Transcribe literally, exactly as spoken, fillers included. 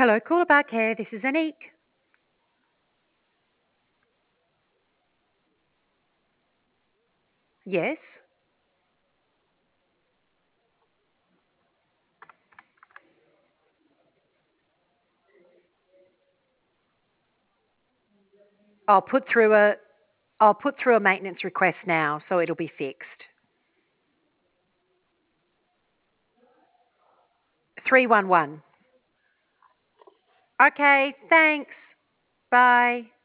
Hello, Coolabah Care. This is Anique. Yes. I'll put through a I'll put through a maintenance request now, so it'll be fixed. three one one. Okay, thanks. Bye.